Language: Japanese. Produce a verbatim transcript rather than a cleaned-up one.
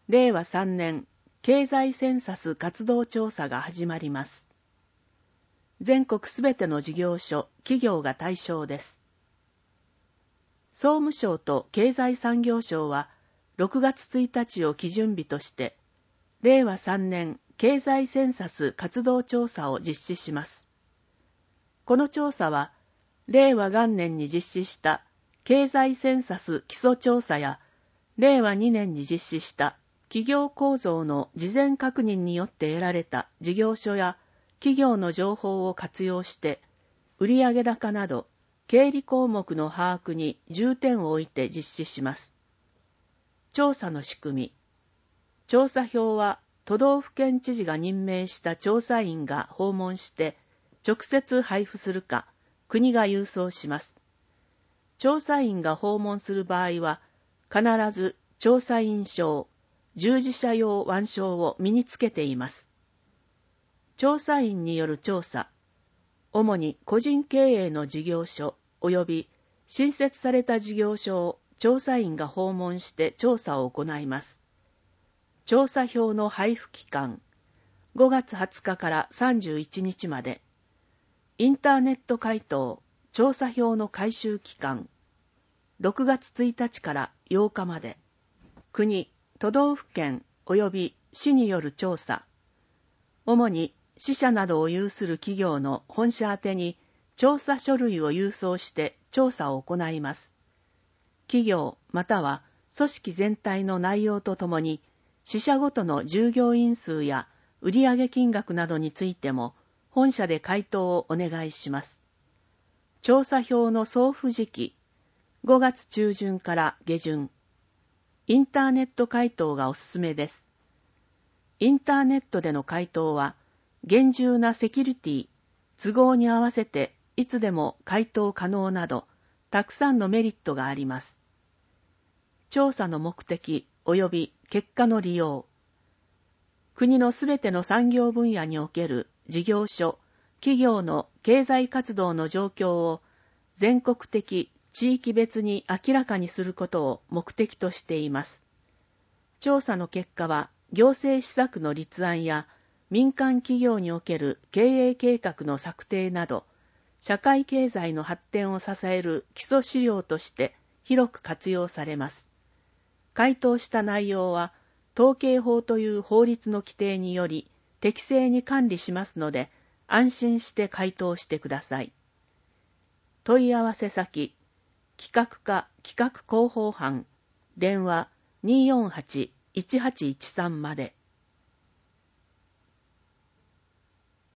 れいわさんねん経済センサス活動調査が始まります。全国すべての事業所、企業が対象です。総務省と経済産業省はろくがつついたちを基準日として、れいわさんねん経済センサス活動調査を実施します。この調査は、れいわがんねんに実施した経済センサス基礎調査や、れいわにねんに実施した企業構造の事前確認によって得られた事業所や企業の情報を活用して、売上高など経理項目の把握に重点を置いて実施します。調査の仕組み。調査票は都道府県知事が任命した調査員が訪問して直接配布するか、国が郵送します。調査員が訪問する場合は、必ず調査員証、従事者用腕章を身につけています。調査員による調査、主に個人経営の事業所及び新設された事業所を調査員が訪問して調査を行います。調査票の配布期間、ごがつはつかからさんじゅういちにちまで。インターネット回答、調査票の回収期間、ろくがつついたちからようかまで。国、都道府県及び市による調査。主に支社などを有する企業の本社宛てに調査書類を郵送して調査を行います。企業または組織全体の内容とともに、支社ごとの従業員数や売上金額などについても本社で回答をお願いします。調査票の送付時期、ごがつちゅうじゅんからげじゅん。インターネット回答がおすすめです。インターネットでの回答は、厳重なセキュリティ、都合に合わせていつでも回答可能など、たくさんのメリットがあります。調査の目的及び結果の利用。国のすべての産業分野における事業所、企業の経済活動の状況を全国的、地域別に明らかにすることを目的としています。調査の結果は、行政施策の立案や民間企業における経営計画の策定など、社会経済の発展を支える基礎資料として広く活用されます。回答した内容は、統計法という法律の規定により適正に管理しますので、安心して回答してください。問い合わせ先、企画課企画広報班、電話 にーよんはち いちはちいちさん まで。